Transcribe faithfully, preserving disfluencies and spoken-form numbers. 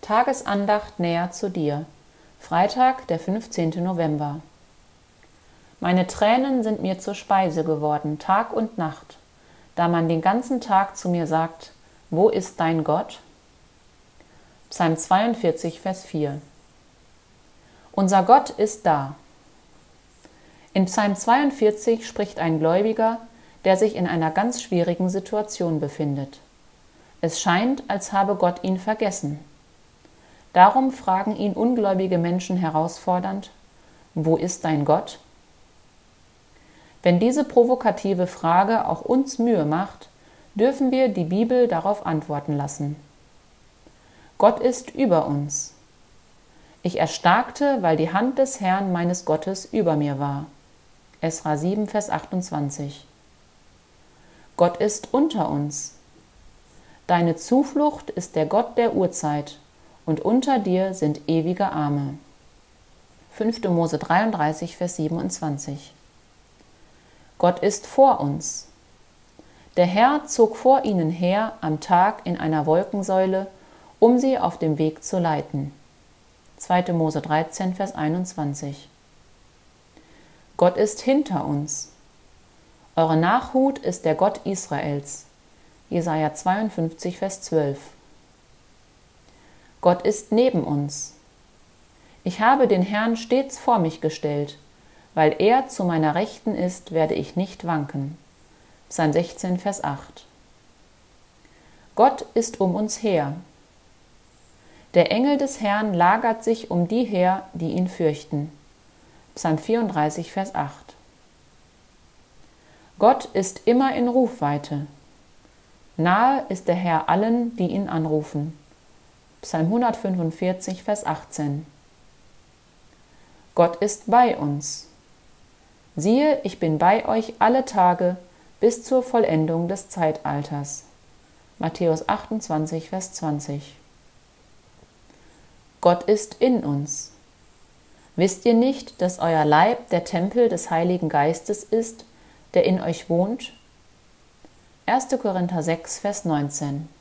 Tagesandacht näher zu dir. Freitag, der fünfzehnte November. Meine Tränen sind mir zur Speise geworden, Tag und Nacht, da man den ganzen Tag zu mir sagt: Wo ist dein Gott? Psalm zweiundvierzig, Vers vier. Unser Gott ist da. In Psalm zweiundvierzig spricht ein Gläubiger, der sich in einer ganz schwierigen Situation befindet. Es scheint, als habe Gott ihn vergessen. Darum fragen ihn ungläubige Menschen herausfordernd: Wo ist dein Gott? Wenn diese provokative Frage auch uns Mühe macht, dürfen wir die Bibel darauf antworten lassen. Gott ist über uns. Ich erstarkte, weil die Hand des Herrn meines Gottes über mir war. Esra sieben, Vers achtundzwanzig. Gott ist unter uns. Deine Zuflucht ist der Gott der Urzeit, und unter dir sind ewige Arme. fünfte Mose dreiunddreißig, Vers siebenundzwanzig. Gott ist vor uns. Der Herr zog vor ihnen her am Tag in einer Wolkensäule, um sie auf dem Weg zu leiten. zweite Mose dreizehn, Vers einundzwanzig. Gott ist hinter uns. Eure Nachhut ist der Gott Israels. Jesaja zweiundfünfzig, Vers zwölf. Gott ist neben uns. Ich habe den Herrn stets vor mich gestellt. Weil er zu meiner Rechten ist, werde ich nicht wanken. Psalm sechzehn, Vers acht. Gott ist um uns her. Der Engel des Herrn lagert sich um die her, die ihn fürchten. Psalm vierunddreißig, Vers acht. Gott ist immer in Rufweite. Nahe ist der Herr allen, die ihn anrufen. Psalm hundertfünfundvierzig, Vers achtzehn. Gott ist bei uns. Siehe, ich bin bei euch alle Tage bis zur Vollendung des Zeitalters. Matthäus achtundzwanzig, Vers zwanzig. Gott ist in uns. Wisst ihr nicht, dass euer Leib der Tempel des Heiligen Geistes ist, der in euch wohnt? erster Korinther sechs, Vers neunzehn.